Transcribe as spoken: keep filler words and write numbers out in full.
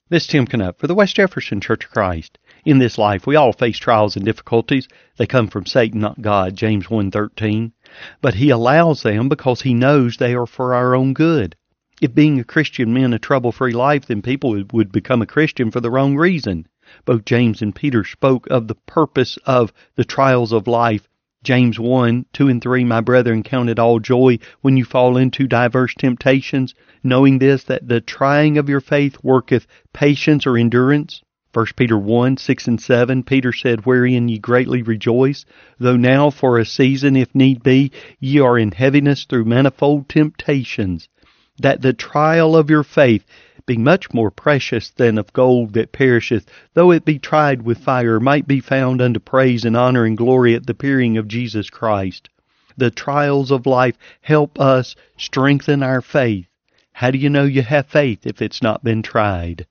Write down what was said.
This is Tim Knupp for the West Jefferson Church of Christ. In this life, we all face trials and difficulties. They come from Satan, not God, James one thirteen. But he allows them because he knows they are for our own good. If being a Christian meant a trouble-free life, then people would, would become a Christian for the wrong reason. Both James and Peter spoke of the purpose of the trials of life. James one, two and three, my brethren, count it all joy when you fall into diverse temptations, knowing this, that the trying of your faith worketh patience or endurance. First Peter one, six and seven, Peter said, wherein ye greatly rejoice, though now for a season, if need be, ye are in heaviness through manifold temptations, that the trial of your faith, being much more precious than of gold that perisheth, though it be tried with fire, might be found unto praise and honor and glory at the appearing of Jesus Christ. The trials of life help us strengthen our faith. How do you know you have faith if it's not been tried?